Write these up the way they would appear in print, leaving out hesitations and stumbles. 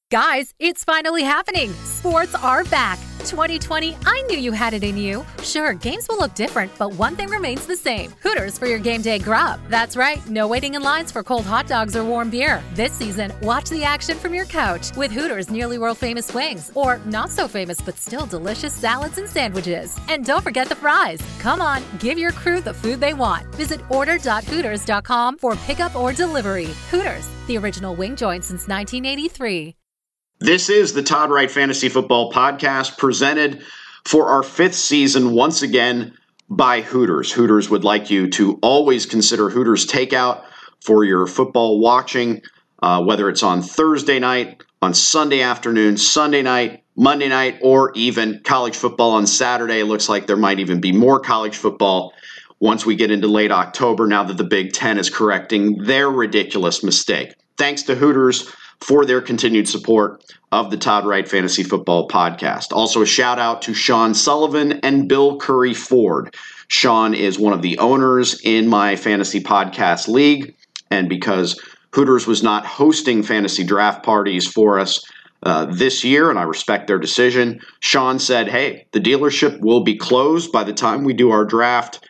Guys, it's finally happening. Sports are back. 2020, I knew you had it in you. Sure, games will look different, but one thing remains the same. Hooters for your game day grub. That's right, no waiting in lines for cold hot dogs or warm beer. This season, watch the action from your couch with Hooters' nearly world-famous wings, or not so famous but still delicious salads and sandwiches. And don't forget the fries. Come on, give your crew the food they want. Visit order.hooters.com for pickup or delivery. Hooters, the original wing joint since 1983. This is the Todd Wright Fantasy Football Podcast, presented for our 5th season once again by Hooters. Hooters would like you to always consider Hooters Takeout for your football watching, whether it's on Thursday night, on Sunday afternoon, Sunday night, Monday night, or even college football on Saturday. It looks like there might even be more college football once we get into late October, now that the Big Ten is correcting their ridiculous mistake. Thanks to Hooters for their continued support of the Todd Wright Fantasy Football Podcast. Also, a shout out to Sean Sullivan and Bill Curry Ford. Sean is one of the owners in my fantasy podcast league, and because Hooters was not hosting fantasy draft parties for us this year, and I respect their decision, Sean said, hey, the dealership will be closed by the time we do our draft.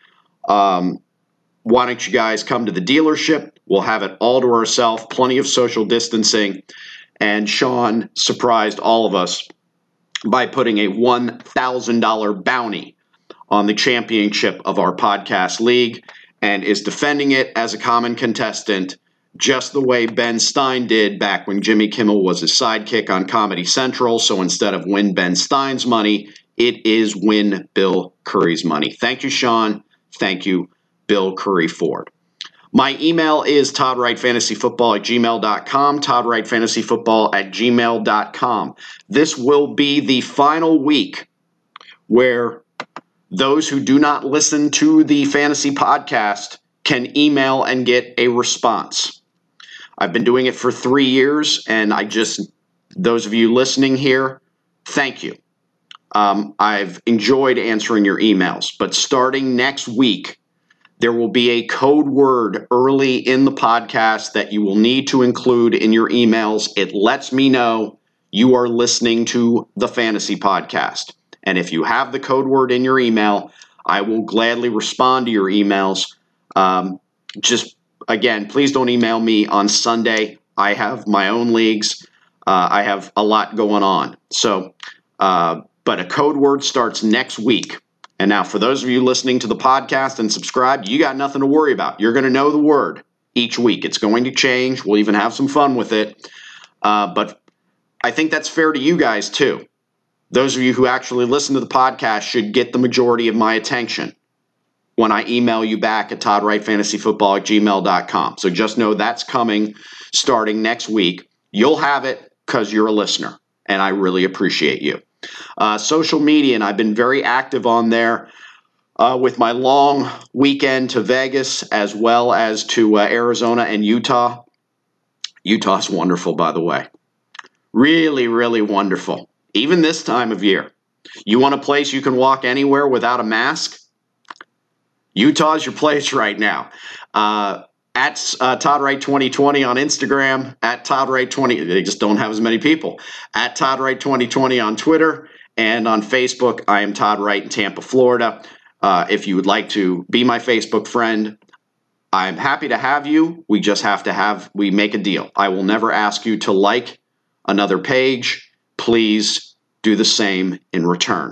Why don't you guys come to the dealership? We'll have it all to ourselves, plenty of social distancing. And Sean surprised all of us by putting a $1,000 bounty on the championship of our podcast league and is defending it as a common contestant, just the way Ben Stein did back when Jimmy Kimmel was his sidekick on Comedy Central. So instead of win Ben Stein's money, it is win Bill Curry's money. Thank you, Sean. Thank you, Bill Curry Ford. My email is toddwrightfantasyfootball@gmail.com, toddwrightfantasyfootball@gmail.com. This will be the final week where those who do not listen to the fantasy podcast can email and get a response. I've been doing it for 3 years, and those of you listening here, thank you. I've enjoyed answering your emails, but starting next week, there will be a code word early in the podcast that you will need to include in your emails. It lets me know you are listening to the fantasy podcast. And if you have the code word in your email, I will gladly respond to your emails. Again, please don't email me on Sunday. I have my own leagues. I have a lot going on. But a code word starts next week. And now for those of you listening to the podcast and subscribed, you got nothing to worry about. You're going to know the word each week. It's going to change. We'll even have some fun with it. But I think that's fair to you guys too. Those of you who actually listen to the podcast should get the majority of my attention when I email you back at toddwrightfantasyfootball@gmail.com. So just know that's coming starting next week. You'll have it because you're a listener, and I really appreciate you. Social media, and I've been very active on there with my long weekend to Vegas as well as to Arizona and Utah. Utah's wonderful, by the way. Really, really wonderful. Even this time of year. You want a place you can walk anywhere without a mask? Utah's your place right now. At Todd Wright 2020 on Instagram, at Todd Wright 20. They just don't have as many people. At Todd Wright 2020 on Twitter, and on Facebook, I am Todd Wright in Tampa, Florida. If you would like to be my Facebook friend, I'm happy to have you. We just have to we make a deal. I will never ask you to like another page. Please do the same in return.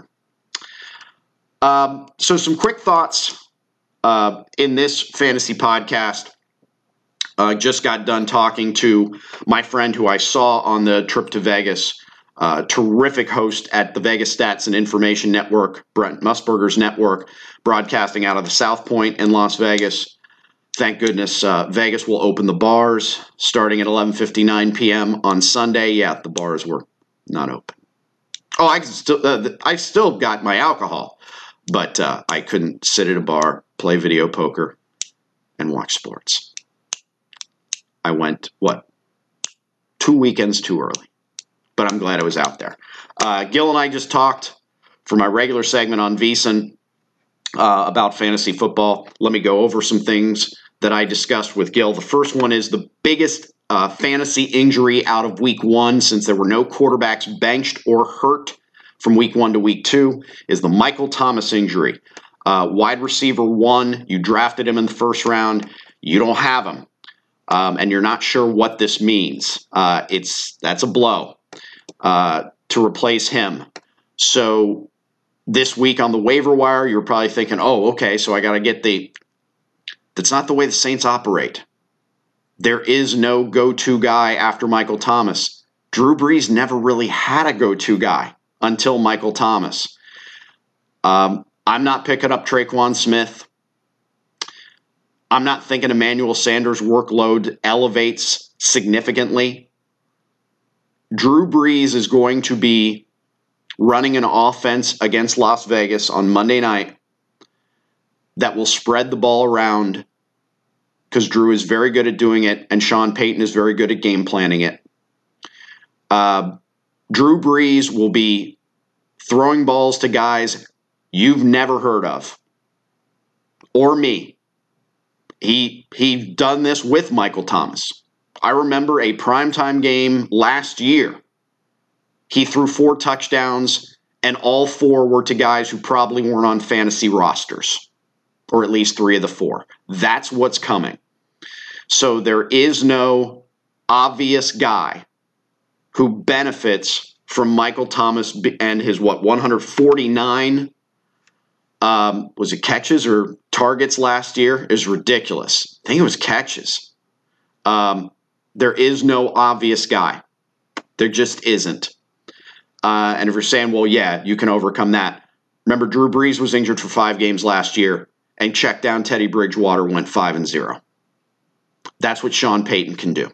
So some quick thoughts in this fantasy podcast. Just got done talking to my friend who I saw on the trip to Vegas, terrific host at the Vegas Stats and Information Network, Brent Musburger's network, broadcasting out of the South Point in Las Vegas. Thank goodness Vegas will open the bars starting at 11:59 p.m. on Sunday. Yeah, the bars were not open. Oh, I still got my alcohol, but I couldn't sit at a bar, play video poker, and watch sports. I went, 2 weekends too early. But I'm glad I was out there. Gil and I just talked for my regular segment on VSiN about fantasy football. Let me go over some things that I discussed with Gil. The first one is the biggest fantasy injury out of week 1, since there were no quarterbacks benched or hurt from week 1 to week 2, is the Michael Thomas injury. Wide receiver 1, you drafted him in the first round. You don't have him, and you're not sure what this means. That's a blow to replace him. So this week on the waiver wire, you're probably thinking, oh, okay, so I got to get That's not the way the Saints operate. There is no go-to guy after Michael Thomas. Drew Brees never really had a go-to guy until Michael Thomas. I'm not picking up Traquan Smith. I'm not thinking Emmanuel Sanders' workload elevates significantly. Drew Brees is going to be running an offense against Las Vegas on Monday night that will spread the ball around, because Drew is very good at doing it, and Sean Payton is very good at game planning it. Drew Brees will be throwing balls to guys you've never heard of, or me. He done this with Michael Thomas. I remember a primetime game last year. He threw 4 touchdowns, and all 4 were to guys who probably weren't on fantasy rosters, or at least 3 of the 4. That's what's coming. So there is no obvious guy who benefits from Michael Thomas and his, 149 was it catches or targets last year is ridiculous. I think it was catches. There is no obvious guy. There just isn't. And if you're saying, well, yeah, you can overcome that. Remember, Drew Brees was injured for 5 games last year, and check down Teddy Bridgewater went 5-0. That's what Sean Payton can do.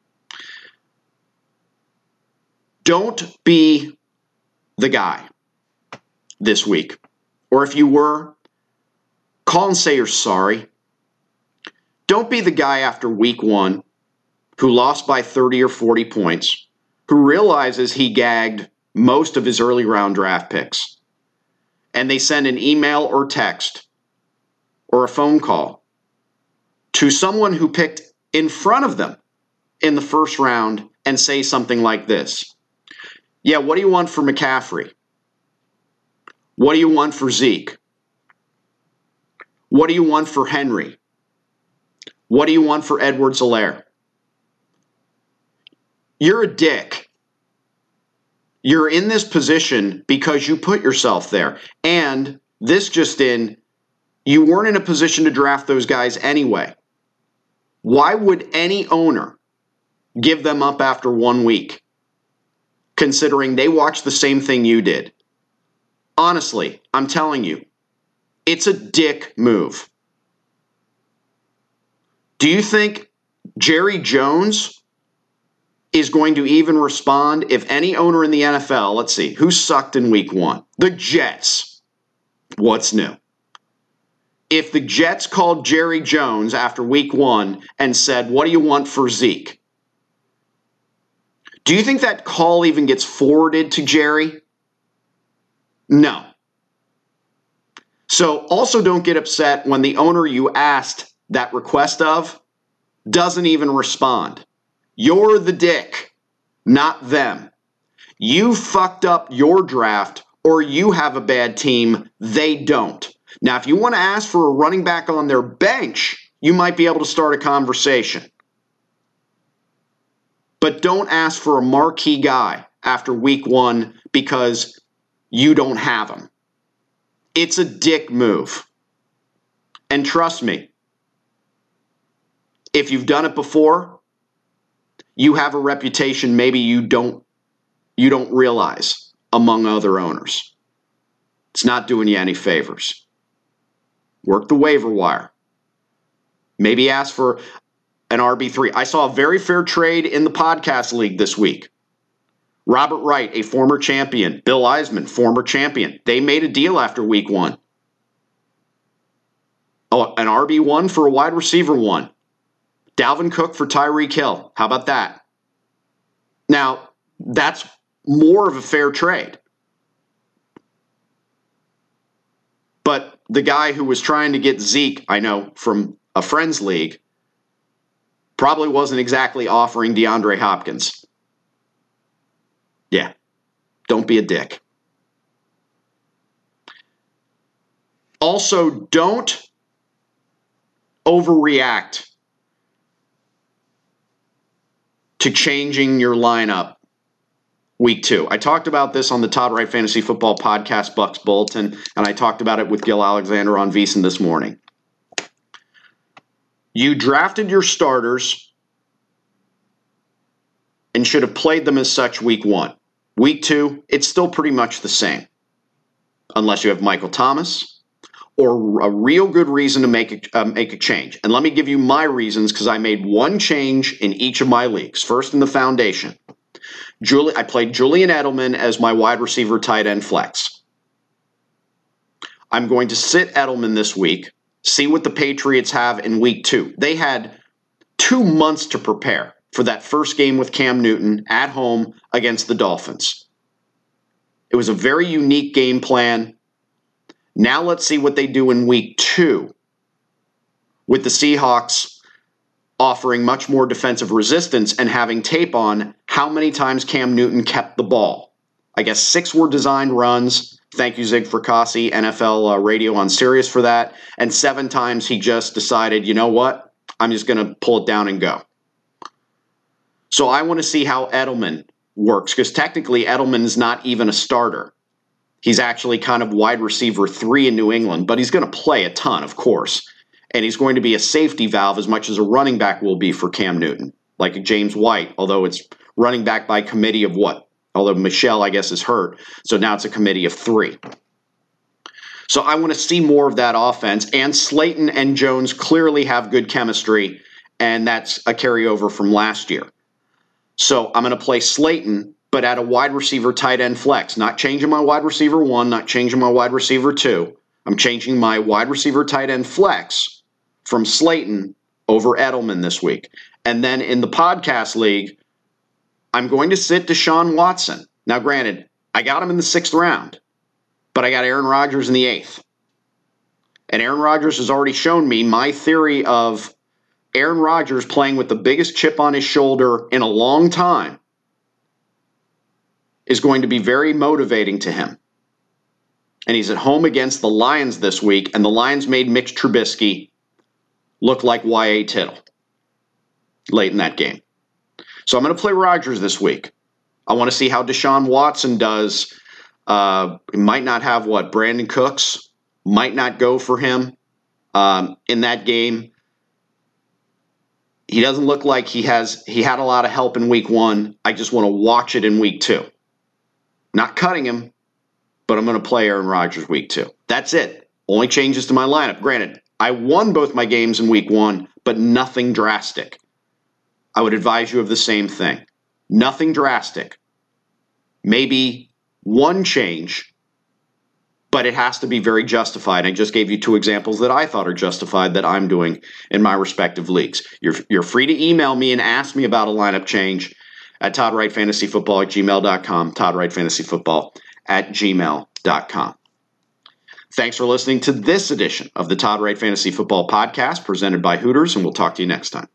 Don't be the guy this week. Or if you were, call and say you're sorry. Don't be the guy after week 1 who lost by 30 or 40 points, who realizes he gagged most of his early round draft picks, and they send an email or text or a phone call to someone who picked in front of them in the first round and say something like this. Yeah, what do you want for McCaffrey? What do you want for Zeke? What do you want for Henry? What do you want for Edwards-Helaire? You're a dick. You're in this position because you put yourself there. And this just in, you weren't in a position to draft those guys anyway. Why would any owner give them up after 1 week, considering they watched the same thing you did? Honestly, I'm telling you, it's a dick move. Do you think Jerry Jones is going to even respond if any owner in the NFL, let's see, who sucked in week 1? The Jets. What's new? If the Jets called Jerry Jones after week 1 and said, what do you want for Zeke? Do you think that call even gets forwarded to Jerry? No. So also don't get upset when the owner you asked that request of doesn't even respond. You're the dick, not them. You fucked up your draft, or you have a bad team, they don't. Now, if you want to ask for a running back on their bench, you might be able to start a conversation. But don't ask for a marquee guy after week 1 because you don't have him. It's a dick move. And trust me, if you've done it before, you have a reputation maybe you don't realize among other owners. It's not doing you any favors. Work the waiver wire. Maybe ask for an RB3. I saw a very fair trade in the podcast league this week. Robert Wright, a former champion. Bill Eisman, former champion. They made a deal after week 1. Oh, an RB1 for a wide receiver 1. Dalvin Cook for Tyreek Hill. How about that? Now, that's more of a fair trade. But the guy who was trying to get Zeke, I know, from a friend's league, Probably wasn't exactly offering DeAndre Hopkins. Yeah, don't be a dick. Also, don't overreact to changing your lineup week 2. I talked about this on the Todd Wright Fantasy Football Podcast Bucks Bulletin, and I talked about it with Gil Alexander on VSiN this morning. You drafted your starters and should have played them as such week 1. Week 2, it's still pretty much the same, unless you have Michael Thomas or a real good reason to make a change. And let me give you my reasons, because I made one change in each of my leagues. First, in the foundation, I played Julian Edelman as my wide receiver tight end flex. I'm going to sit Edelman this week, see what the Patriots have in week 2. They had 2 months to prepare for that first game with Cam Newton at home against the Dolphins. It was a very unique game plan. Now let's see what they do in week 2 with the Seahawks offering much more defensive resistance and having tape on how many times Cam Newton kept the ball. I guess 6 were designed runs. Thank you, Zig Fracassi, NFL radio on Sirius for that. And 7 times he just decided, you know what? I'm just going to pull it down and go. So I want to see how Edelman works, because technically Edelman is not even a starter. He's actually kind of wide receiver 3 in New England, but he's going to play a ton, of course. And he's going to be a safety valve as much as a running back will be for Cam Newton, like a James White, although it's running back by committee of what? Although Michelle, I guess, is hurt. So now it's a committee of 3. So I want to see more of that offense. And Slayton and Jones clearly have good chemistry, and that's a carryover from last year. So I'm going to play Slayton, but at a wide receiver tight end flex. Not changing my wide receiver 1, not changing my wide receiver 2. I'm changing my wide receiver tight end flex from Slayton over Edelman this week. And then in the podcast league, I'm going to sit Deshaun Watson. Now, granted, I got him in the 6th round, but I got Aaron Rodgers in the 8th. And Aaron Rodgers has already shown me my theory of Aaron Rodgers playing with the biggest chip on his shoulder in a long time is going to be very motivating to him. And he's at home against the Lions this week, and the Lions made Mitch Trubisky look like Y.A. Tittle late in that game. So I'm going to play Rodgers this week. I want to see how Deshaun Watson does. He might not have Brandon Cooks might not go for him in that game. He doesn't look like he had a lot of help in week 1. I just want to watch it in week 2. Not cutting him, but I'm going to play Aaron Rodgers week 2. That's it. Only changes to my lineup. Granted, I won both my games in week 1, but nothing drastic. I would advise you of the same thing. Nothing drastic. Maybe one change, but it has to be very justified. I just gave you 2 examples that I thought are justified that I'm doing in my respective leagues. You're free to email me and ask me about a lineup change at toddwrightfantasyfootball@gmail.com, toddwrightfantasyfootball@gmail.com. Thanks for listening to this edition of the Todd Wright Fantasy Football Podcast presented by Hooters, and we'll talk to you next time.